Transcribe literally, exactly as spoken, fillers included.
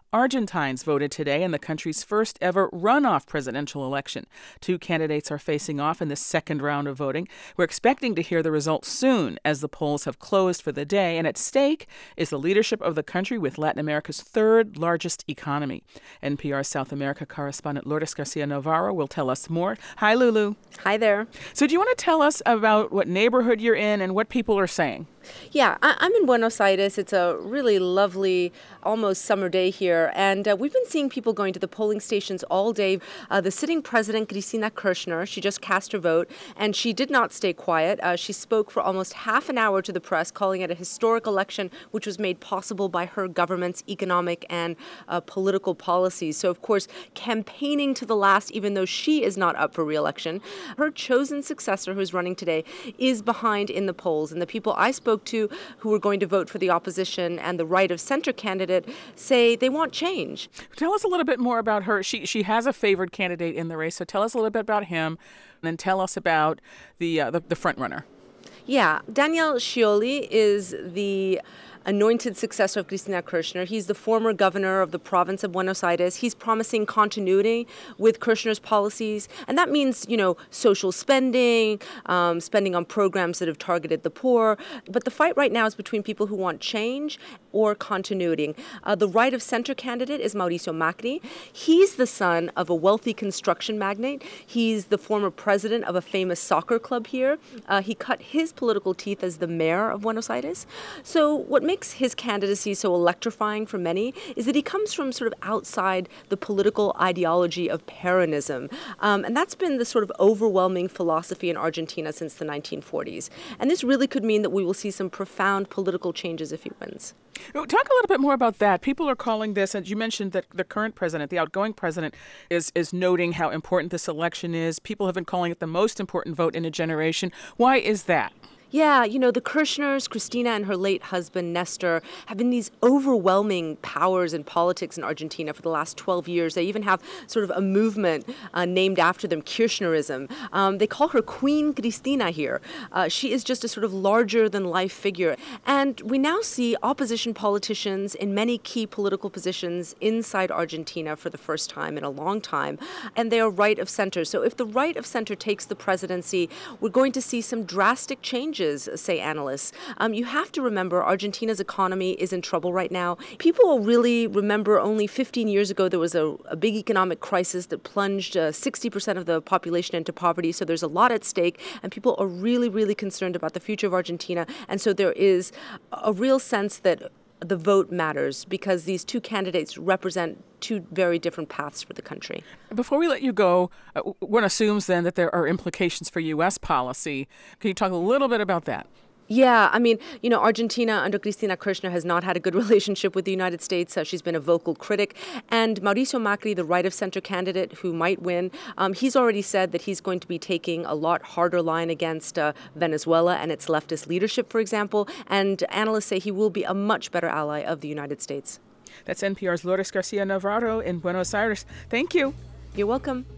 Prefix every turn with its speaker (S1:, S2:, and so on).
S1: Argentines voted today in the country's first ever runoff presidential election. Two candidates are facing off in this second round of voting. We're expecting to hear the results soon as the polls have closed for the day. And at stake is the leadership of the country with Latin America's third largest economy. N P R South America correspondent Lourdes Garcia Navarro will tell us more. Hi, Lulu.
S2: Hi there.
S1: So do you want to tell us about what neighborhood you're in and what people are saying?
S2: Yeah, I- I'm in Buenos Aires. It's a really lovely, almost summer day here. And uh, we've been seeing people going to the polling stations all day. Uh, the sitting president, Cristina Kirchner, she just cast her vote, and she did not stay quiet. Uh, she spoke for almost half an hour to the press, calling it a historic election, which was made possible by her government's economic and uh, political policies. So, of course, campaigning to the last, even though she is not up for re-election. Her chosen successor, who's running today, is behind in the polls. And the people I spoke to who are going to vote for the opposition and the right of center candidate say they want change.
S1: Tell us a little bit more about her. She she has a favored candidate in the race, so tell us a little bit about him, and then tell us about the uh, the, the front runner.
S2: Yeah, Daniel Scioli is the anointed successor of Cristina Kirchner. He's the former governor of the province of Buenos Aires. He's promising continuity with Kirchner's policies. And that means, you know, social spending, um, spending on programs that have targeted the poor. But the fight right now is between people who want change or continuity. Uh, the right of center candidate is Mauricio Macri. He's the son of a wealthy construction magnate. He's the former president of a famous soccer club here. Uh, he cut his political teeth as the mayor of Buenos Aires. So what makes his candidacy so electrifying for many is that he comes from sort of outside the political ideology of Peronism. Um, and that's been the sort of overwhelming philosophy in Argentina since the nineteen forties. And this really could mean that we will see some profound political changes if he wins.
S1: Talk a little bit more about that. People are calling this, and you mentioned that the current president, the outgoing president, is is noting how important this election is. People have been calling it the most important vote in a generation. Why is that?
S2: Yeah, you know, the Kirchners, Cristina and her late husband, Nestor, have been these overwhelming powers in politics in Argentina for the last twelve years. They even have sort of a movement uh, named after them, Kirchnerism. Um, they call her Queen Cristina here. Uh, she is just a sort of larger-than-life figure. And we now see opposition politicians in many key political positions inside Argentina for the first time in a long time, and they are right of center. So if the right of center takes the presidency, we're going to see some drastic changes, say analysts. Um, you have to remember Argentina's economy is in trouble right now. People will really remember only fifteen years ago there was a, a big economic crisis that plunged uh, sixty percent of the population into poverty. So there's a lot at stake, and people are really, really concerned about the future of Argentina. And so there is a real sense that the vote matters because these two candidates represent two very different paths for the country.
S1: Before we let you go, uh, one assumes then that there are implications for U S policy. Can you talk a little bit about that?
S2: Yeah, I mean, you know, Argentina under Cristina Kirchner has not had a good relationship with the United States. Uh, she's been a vocal critic. And Mauricio Macri, the right-of-center candidate who might win, um, he's already said that he's going to be taking a lot harder line against uh, Venezuela and its leftist leadership, for example. And analysts say he will be a much better ally of the United States.
S1: That's N P R's Lourdes Garcia Navarro in Buenos Aires. Thank you.
S2: You're welcome.